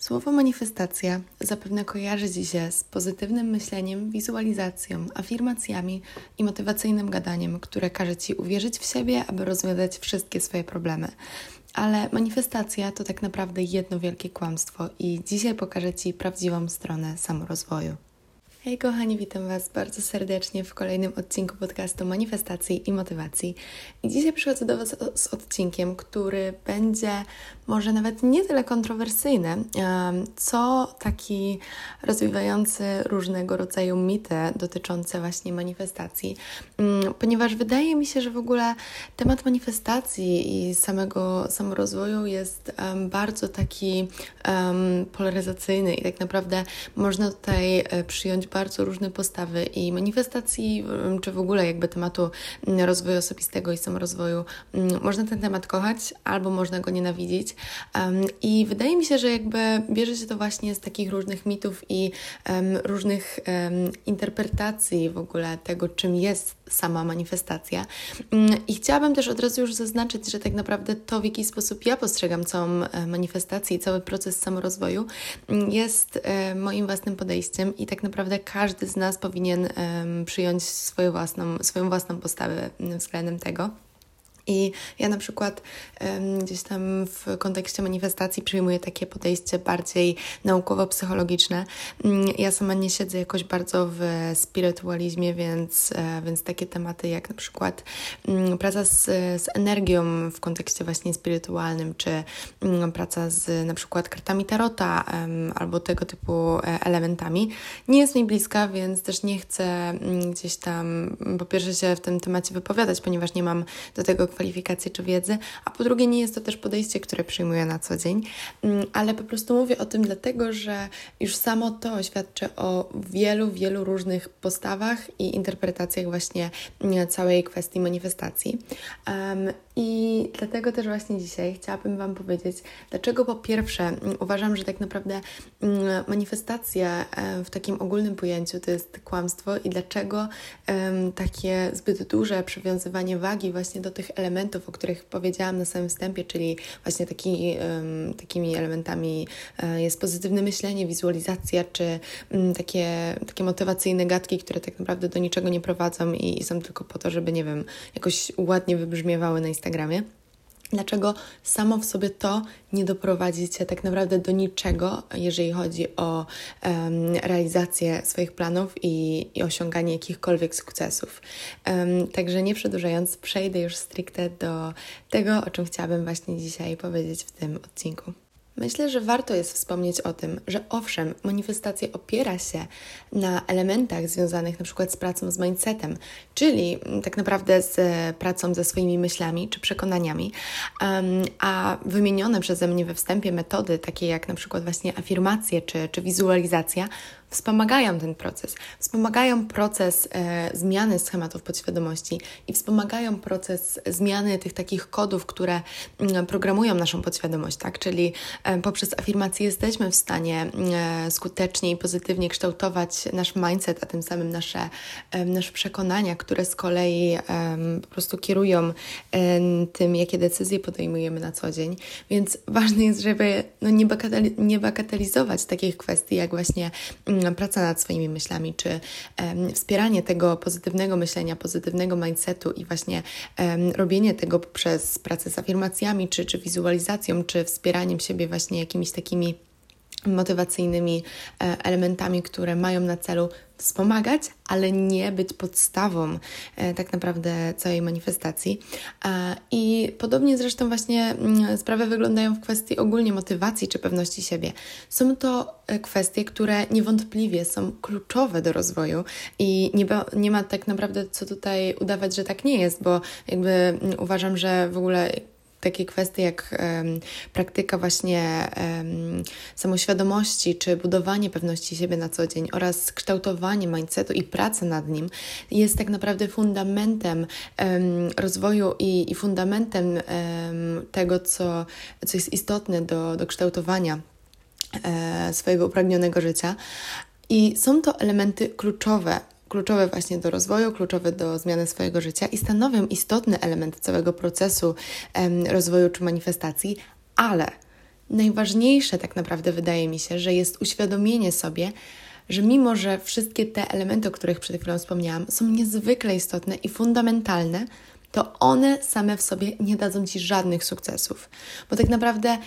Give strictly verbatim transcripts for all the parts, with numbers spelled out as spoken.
Słowo manifestacja zapewne kojarzy Ci się z pozytywnym myśleniem, wizualizacją, afirmacjami i motywacyjnym gadaniem, które każe Ci uwierzyć w siebie, aby rozwiązać wszystkie swoje problemy. Ale manifestacja to tak naprawdę jedno wielkie kłamstwo i dzisiaj pokażę Ci prawdziwą stronę samorozwoju. Hej kochani, witam Was bardzo serdecznie w kolejnym odcinku podcastu Manifestacji i Motywacji. I dzisiaj przychodzę do Was z odcinkiem, który będzie może nawet nie tyle kontrowersyjny, co taki rozwijający różnego rodzaju mity dotyczące właśnie manifestacji. Ponieważ wydaje mi się, że w ogóle temat manifestacji i samego samorozwoju jest bardzo taki polaryzacyjny i tak naprawdę można tutaj przyjąć bardzo różne postawy i manifestacji, czy w ogóle jakby tematu rozwoju osobistego i samorozwoju. Można ten temat kochać, albo można go nienawidzić. I wydaje mi się, że jakby bierze się to właśnie z takich różnych mitów i um, różnych um, interpretacji w ogóle tego, czym jest sama manifestacja. I chciałabym też od razu już zaznaczyć, że tak naprawdę to, w jaki sposób ja postrzegam całą manifestację i cały proces samorozwoju, jest moim własnym podejściem i tak naprawdę każdy z nas powinien um, przyjąć swoją własną, swoją własną postawę względem tego. I ja na przykład um, gdzieś tam w kontekście manifestacji przyjmuję takie podejście bardziej naukowo-psychologiczne. Um, ja sama nie siedzę jakoś bardzo w spirytualizmie, więc, e, więc takie tematy jak na przykład um, praca z, z energią w kontekście właśnie spirytualnym, czy um, praca z na przykład kartami tarota um, albo tego typu e, elementami nie jest mi bliska, więc też nie chcę um, gdzieś tam po pierwsze się w tym temacie wypowiadać, ponieważ nie mam do tego kwalifikacji czy wiedzy, a po drugie nie jest to też podejście, które przyjmuję na co dzień, ale po prostu mówię o tym dlatego, że już samo to świadczy o wielu, wielu różnych postawach i interpretacjach właśnie całej kwestii manifestacji. Um, I dlatego też właśnie dzisiaj chciałabym Wam powiedzieć, dlaczego po pierwsze uważam, że tak naprawdę manifestacja w takim ogólnym pojęciu to jest kłamstwo i dlaczego um, takie zbyt duże przywiązywanie wagi właśnie do tych elementów, o których powiedziałam na samym wstępie, czyli właśnie taki, um, takimi elementami um, jest pozytywne myślenie, wizualizacja, czy um, takie, takie motywacyjne gadki, które tak naprawdę do niczego nie prowadzą i, i są tylko po to, żeby, nie wiem, jakoś ładnie wybrzmiewały na Instagramie. Dlaczego samo w sobie to nie doprowadzi Cię tak naprawdę do niczego, jeżeli chodzi o um, realizację swoich planów i, i osiąganie jakichkolwiek sukcesów. Um, także nie przedłużając, przejdę już stricte do tego, o czym chciałabym właśnie dzisiaj powiedzieć w tym odcinku. Myślę, że warto jest wspomnieć o tym, że owszem, manifestacja opiera się na elementach związanych na przykład z pracą z mindsetem, czyli tak naprawdę z pracą ze swoimi myślami czy przekonaniami, um, a wymienione przeze mnie we wstępie metody, takie jak na przykład właśnie afirmacje czy, czy wizualizacja, wspomagają ten proces, wspomagają proces e, zmiany schematów podświadomości i wspomagają proces zmiany tych takich kodów, które m, programują naszą podświadomość, tak? Czyli e, poprzez afirmacje jesteśmy w stanie e, skutecznie i pozytywnie kształtować nasz mindset, a tym samym nasze, e, nasze przekonania, które z kolei e, po prostu kierują e, tym, jakie decyzje podejmujemy na co dzień. Więc ważne jest, żeby no, nie, bagateli- nie bagatelizować takich kwestii, jak właśnie praca nad swoimi myślami, czy um, wspieranie tego pozytywnego myślenia, pozytywnego mindsetu i właśnie um, robienie tego poprzez pracę z afirmacjami, czy, czy wizualizacją, czy wspieraniem siebie właśnie jakimiś takimi motywacyjnymi e, elementami, które mają na celu wspomagać, ale nie być podstawą e, tak naprawdę całej manifestacji. E, I podobnie zresztą właśnie m, sprawy wyglądają w kwestii ogólnie motywacji czy pewności siebie. Są to e, kwestie, które niewątpliwie są kluczowe do rozwoju i nie, ba, nie ma tak naprawdę co tutaj udawać, że tak nie jest, bo jakby m, uważam, że w ogóle takie kwestie jak um, praktyka właśnie um, samoświadomości, czy budowanie pewności siebie na co dzień oraz kształtowanie mindsetu i praca nad nim jest tak naprawdę fundamentem um, rozwoju i, i fundamentem um, tego, co, co jest istotne do, do kształtowania e, swojego upragnionego życia. I są to elementy kluczowe, kluczowe właśnie do rozwoju, kluczowe do zmiany swojego życia i stanowią istotny element całego procesu em, rozwoju czy manifestacji, ale najważniejsze tak naprawdę wydaje mi się, że jest uświadomienie sobie, że mimo, że wszystkie te elementy, o których przed chwilą wspomniałam, są niezwykle istotne i fundamentalne, to one same w sobie nie dadzą Ci żadnych sukcesów. Bo tak naprawdę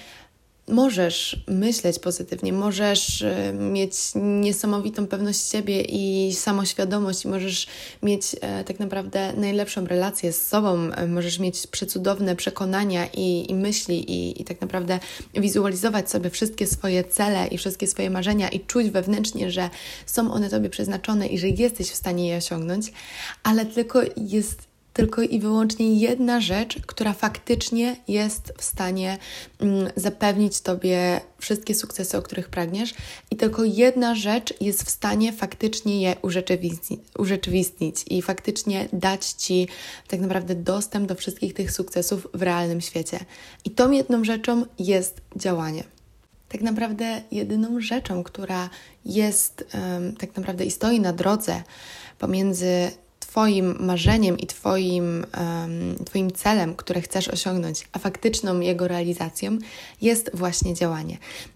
możesz myśleć pozytywnie, możesz mieć niesamowitą pewność siebie i samoświadomość, i możesz mieć e, tak naprawdę najlepszą relację z sobą, e, możesz mieć przecudowne przekonania i, i myśli i, i tak naprawdę wizualizować sobie wszystkie swoje cele i wszystkie swoje marzenia i czuć wewnętrznie, że są one Tobie przeznaczone i że jesteś w stanie je osiągnąć, ale tylko jest tylko i wyłącznie jedna rzecz, która faktycznie jest w stanie mm, zapewnić Tobie wszystkie sukcesy, o których pragniesz, i tylko jedna rzecz jest w stanie faktycznie je urzeczywistnić, urzeczywistnić i faktycznie dać Ci tak naprawdę dostęp do wszystkich tych sukcesów w realnym świecie. I tą jedną rzeczą jest działanie. Tak naprawdę jedyną rzeczą, która jest um, tak naprawdę i stoi na drodze pomiędzy Twoim marzeniem i twoim, um, twoim celem, które chcesz osiągnąć, a faktyczną jego realizacją jest właśnie działanie.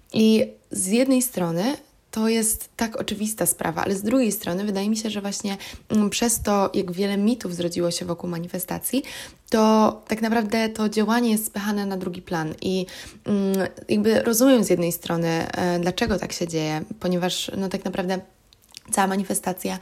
I z jednej strony to jest tak oczywista sprawa, ale z drugiej strony wydaje mi się, że właśnie um, przez to, jak wiele mitów zrodziło się wokół manifestacji, to tak naprawdę to działanie jest spychane na drugi plan i um, jakby rozumiem z jednej strony, e, dlaczego tak się dzieje, ponieważ no tak naprawdę cała manifestacja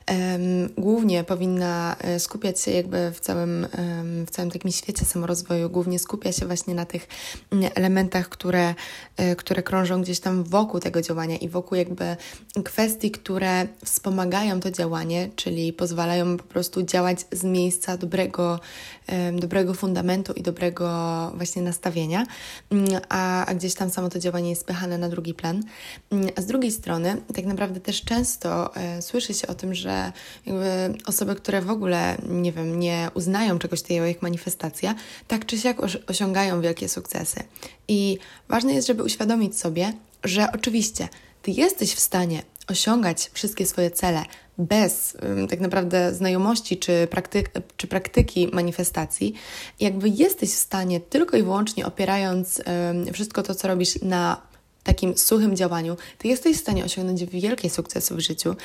um, głównie powinna skupiać się jakby w całym, um, w całym takim świecie samorozwoju, głównie skupia się właśnie na tych elementach, które, które krążą gdzieś tam wokół tego działania i wokół jakby kwestii, które wspomagają to działanie, czyli pozwalają po prostu działać z miejsca dobrego, um, dobrego fundamentu i dobrego właśnie nastawienia, um, a, a gdzieś tam samo to działanie jest spychane na drugi plan. Um, a z drugiej strony tak naprawdę też często słyszy się o tym, że jakby osoby, które w ogóle, nie wiem, nie uznają czegoś takiego jak manifestacja, tak czy siak osiągają wielkie sukcesy. I ważne jest, żeby uświadomić sobie, że oczywiście Ty jesteś w stanie osiągać wszystkie swoje cele bez um, tak naprawdę znajomości czy, praktyk, czy praktyki manifestacji. Jakby jesteś w stanie tylko i wyłącznie opierając um, wszystko to, co robisz na takim suchym działaniu, Ty jesteś w stanie osiągnąć wielkie sukcesy w życiu,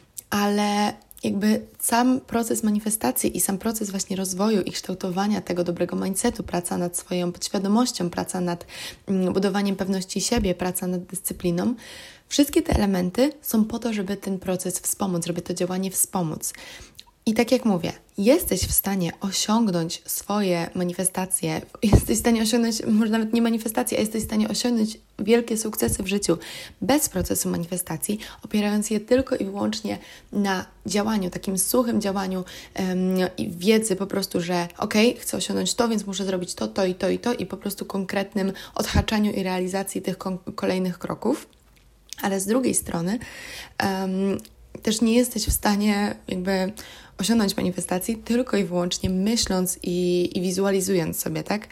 ale jakby sam proces manifestacji i sam proces właśnie rozwoju i kształtowania tego dobrego mindsetu, praca nad swoją podświadomością, praca nad mm, budowaniem pewności siebie, praca nad dyscypliną, wszystkie te elementy są po to, żeby ten proces wspomóc, żeby to działanie wspomóc. I tak jak mówię, jesteś w stanie osiągnąć swoje manifestacje, jesteś w stanie osiągnąć, może nawet nie manifestacje, a jesteś w stanie osiągnąć wielkie sukcesy w życiu bez procesu manifestacji, opierając je tylko i wyłącznie na działaniu, takim suchym działaniu um, i wiedzy po prostu, że okej, okay, chcę osiągnąć to, więc muszę zrobić to, to i to i to i po prostu konkretnym odhaczaniu i realizacji tych kon- kolejnych kroków. Ale z drugiej strony um, też nie jesteś w stanie jakby osiągnąć manifestacji tylko i wyłącznie myśląc i, i wizualizując sobie, tak?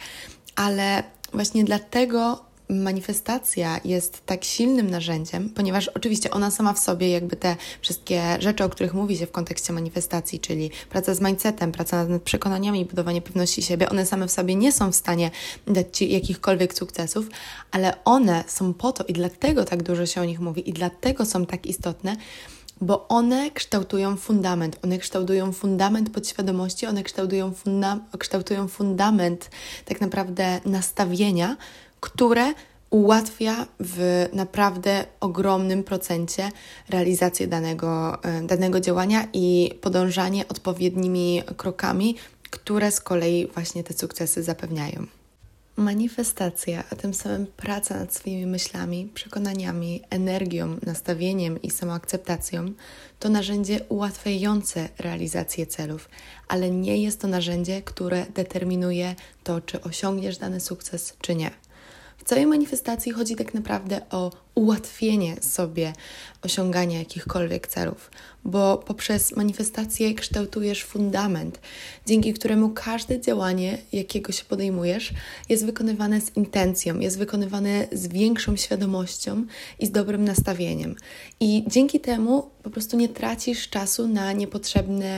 Ale właśnie dlatego manifestacja jest tak silnym narzędziem, ponieważ oczywiście ona sama w sobie jakby te wszystkie rzeczy, o których mówi się w kontekście manifestacji, czyli praca z mindsetem, praca nad przekonaniami, budowanie pewności siebie, one same w sobie nie są w stanie dać Ci jakichkolwiek sukcesów, ale one są po to i dlatego tak dużo się o nich mówi i dlatego są tak istotne, bo one kształtują fundament, one kształtują fundament podświadomości, one kształtują, funda- kształtują fundament tak naprawdę nastawienia, które ułatwia w naprawdę ogromnym procencie realizację danego, danego działania i podążanie odpowiednimi krokami, które z kolei właśnie te sukcesy zapewniają. Manifestacja, a tym samym praca nad swoimi myślami, przekonaniami, energią, nastawieniem i samoakceptacją to narzędzie ułatwiające realizację celów, ale nie jest to narzędzie, które determinuje to, czy osiągniesz dany sukces, czy nie. W całej manifestacji chodzi tak naprawdę o ułatwienie sobie osiągania jakichkolwiek celów, bo poprzez manifestację kształtujesz fundament, dzięki któremu każde działanie, jakiego się podejmujesz, jest wykonywane z intencją, jest wykonywane z większą świadomością i z dobrym nastawieniem. I dzięki temu po prostu nie tracisz czasu na niepotrzebne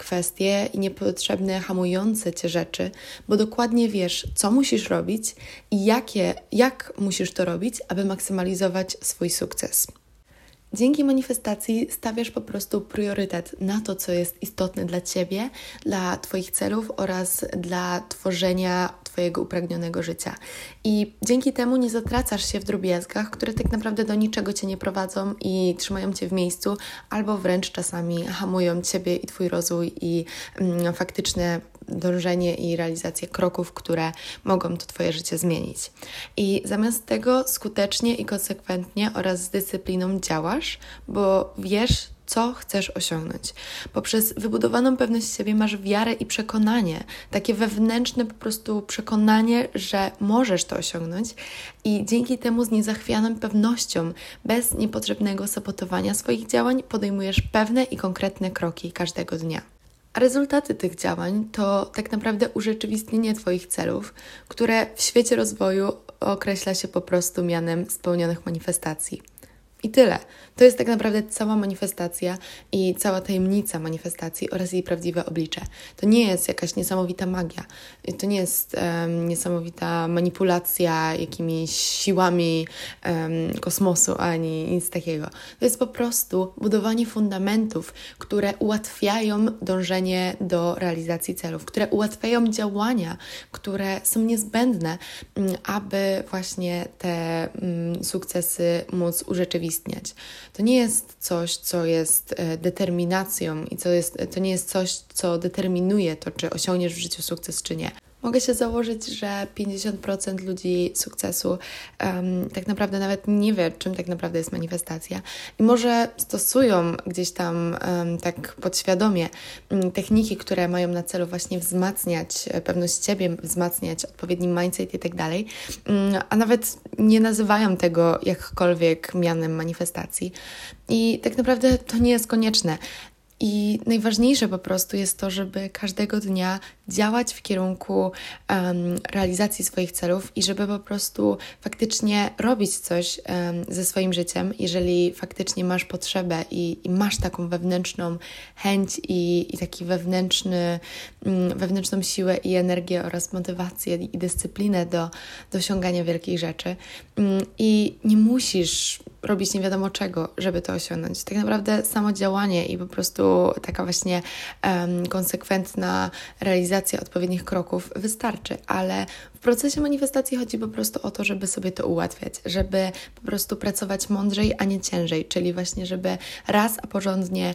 kwestie i niepotrzebne hamujące Cię rzeczy, bo dokładnie wiesz, co musisz robić i jakie, jak musisz to robić, aby maksymalizować swój sukces. Dzięki manifestacji stawiasz po prostu priorytet na to, co jest istotne dla Ciebie, dla Twoich celów oraz dla tworzenia Twojego upragnionego życia. I dzięki temu nie zatracasz się w drobiazgach, które tak naprawdę do niczego Cię nie prowadzą i trzymają Cię w miejscu, albo wręcz czasami hamują Ciebie i Twój rozwój i mm, faktyczne dążenie i realizację kroków, które mogą to Twoje życie zmienić. I zamiast tego skutecznie i konsekwentnie oraz z dyscypliną działasz, bo wiesz, co chcesz osiągnąć. Poprzez wybudowaną pewność siebie masz wiarę i przekonanie, takie wewnętrzne po prostu przekonanie, że możesz to osiągnąć i dzięki temu z niezachwianą pewnością, bez niepotrzebnego sabotowania swoich działań podejmujesz pewne i konkretne kroki każdego dnia. A rezultaty tych działań to tak naprawdę urzeczywistnienie Twoich celów, które w świecie rozwoju określa się po prostu mianem spełnionych manifestacji. I tyle. To jest tak naprawdę cała manifestacja i cała tajemnica manifestacji oraz jej prawdziwe oblicze. To nie jest jakaś niesamowita magia. To nie jest um, niesamowita manipulacja jakimiś siłami um, kosmosu, ani nic takiego. To jest po prostu budowanie fundamentów, które ułatwiają dążenie do realizacji celów, które ułatwiają działania, które są niezbędne, um, aby właśnie te um, sukcesy móc urzeczywistnić. To nie jest coś, co jest determinacją i co jest, to nie jest coś, co determinuje to, czy osiągniesz w życiu sukces, czy nie. Mogę się założyć, że pięćdziesiąt procent ludzi sukcesu um, tak naprawdę nawet nie wie, czym tak naprawdę jest manifestacja i może stosują gdzieś tam um, tak podświadomie um, techniki, które mają na celu właśnie wzmacniać pewność siebie, wzmacniać odpowiedni mindset i tak dalej, um, a nawet nie nazywają tego jakkolwiek mianem manifestacji i tak naprawdę to nie jest konieczne. I najważniejsze po prostu jest to, żeby każdego dnia działać w kierunku um, realizacji swoich celów i żeby po prostu faktycznie robić coś um, ze swoim życiem, jeżeli faktycznie masz potrzebę i, i masz taką wewnętrzną chęć i, i taki wewnętrzny, um, wewnętrzną siłę i energię oraz motywację i dyscyplinę do, do osiągania wielkich rzeczy. Um, I nie musisz robić nie wiadomo czego, żeby to osiągnąć. Tak naprawdę samo działanie i po prostu taka właśnie um, konsekwentna realizacja odpowiednich kroków wystarczy, ale w procesie manifestacji chodzi po prostu o to, żeby sobie to ułatwiać, żeby po prostu pracować mądrzej, a nie ciężej, czyli właśnie, żeby raz a porządnie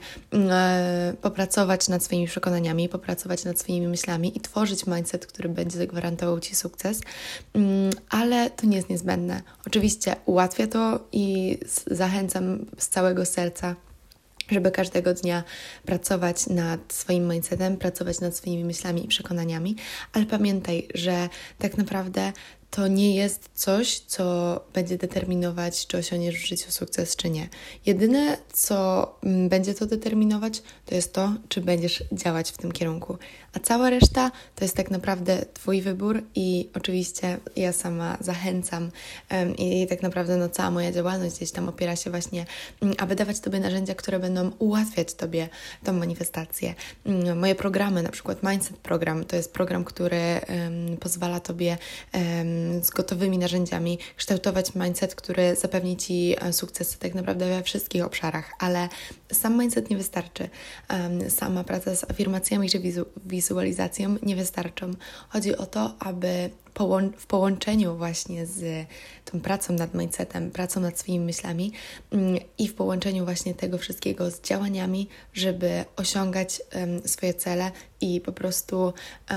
e, popracować nad swoimi przekonaniami, popracować nad swoimi myślami i tworzyć mindset, który będzie zagwarantował Ci sukces, um, ale to nie jest niezbędne. Oczywiście ułatwia to i zachęcam z całego serca, żeby każdego dnia pracować nad swoim mindsetem, pracować nad swoimi myślami i przekonaniami, ale pamiętaj, że tak naprawdę to nie jest coś, co będzie determinować, czy osiągniesz w życiu sukces, czy nie. Jedyne, co będzie to determinować, to jest to, czy będziesz działać w tym kierunku. A cała reszta to jest tak naprawdę Twój wybór i oczywiście ja sama zachęcam um, i tak naprawdę no, cała moja działalność gdzieś tam opiera się właśnie, um, aby dawać Tobie narzędzia, które będą ułatwiać Tobie tą manifestację. Um, moje programy, na przykład Mindset Program, to jest program, który um, pozwala Tobie um, z gotowymi narzędziami kształtować mindset, który zapewni Ci sukces tak naprawdę we wszystkich obszarach, ale sam mindset nie wystarczy. Um, sama praca z afirmacjami czy wizu- wizualizacją nie wystarczą. Chodzi o to, aby połą- w połączeniu właśnie z tą pracą nad mindsetem, pracą nad swoimi myślami um, i w połączeniu właśnie tego wszystkiego z działaniami, żeby osiągać um, swoje cele i po prostu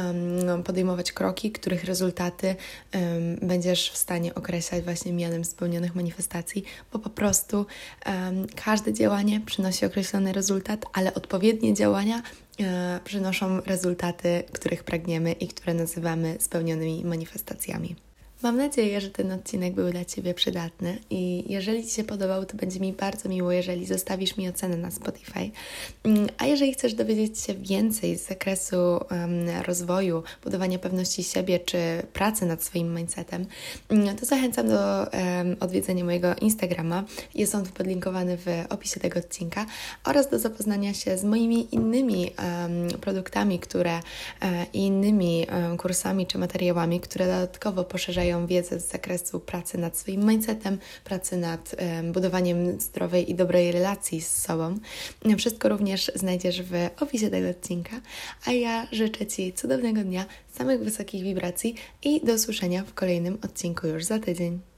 um, podejmować kroki, których rezultaty um, będziesz w stanie określać właśnie mianem spełnionych manifestacji, bo po prostu um, każde działanie przynosi określony rezultat, ale odpowiednie działania e, przynoszą rezultaty, których pragniemy i które nazywamy spełnionymi manifestacjami. Mam nadzieję, że ten odcinek był dla Ciebie przydatny i jeżeli Ci się podobał, to będzie mi bardzo miło, jeżeli zostawisz mi ocenę na Spotify. A jeżeli chcesz dowiedzieć się więcej z zakresu um, rozwoju, budowania pewności siebie czy pracy nad swoim mindsetem, to zachęcam do um, odwiedzenia mojego Instagrama. Jest on podlinkowany w opisie tego odcinka oraz do zapoznania się z moimi innymi um, produktami, które um, i innymi um, kursami czy materiałami, które dodatkowo poszerzają wiedzę z zakresu pracy nad swoim mindsetem, pracy nad um, budowaniem zdrowej i dobrej relacji z sobą. Wszystko również znajdziesz w opisie tego odcinka, a ja życzę Ci cudownego dnia, samych wysokich wibracji i do usłyszenia w kolejnym odcinku już za tydzień.